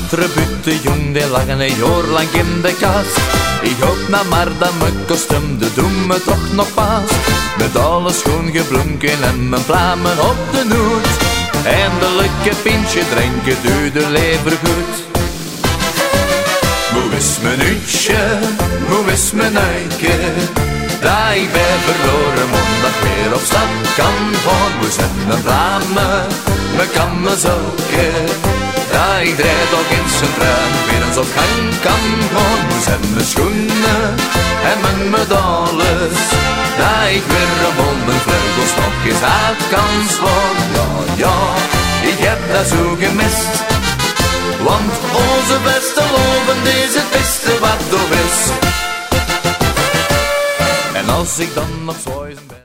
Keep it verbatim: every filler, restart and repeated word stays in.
andere butte jong, die lagen een jaar lang in de kast. Ik hoop nou maar dat mijn kostuum de doen me toch nog past. Met alles schoon geblonken en mijn plamen op de noot. Eindelijk een pintje drinken doe de lever goed. Hoe is mijn uitje, hoe is mijn uitje? Dat ik ben verloren, omdat ik weer op stap kan gaan. Hoe zijn mijn plamen, me kan me zoeken. Dat ik draai toch in zijn traan, weer eens op gang kan gaan. Hoe zijn mijn schoenen en mijn medailles? Dat ik weer op mijn vleugels nog eens uit kan slaan. Ja, ja, ik heb dat zo gemist. Want onze beste loven is het beste wat er is. En als ik dan nog zo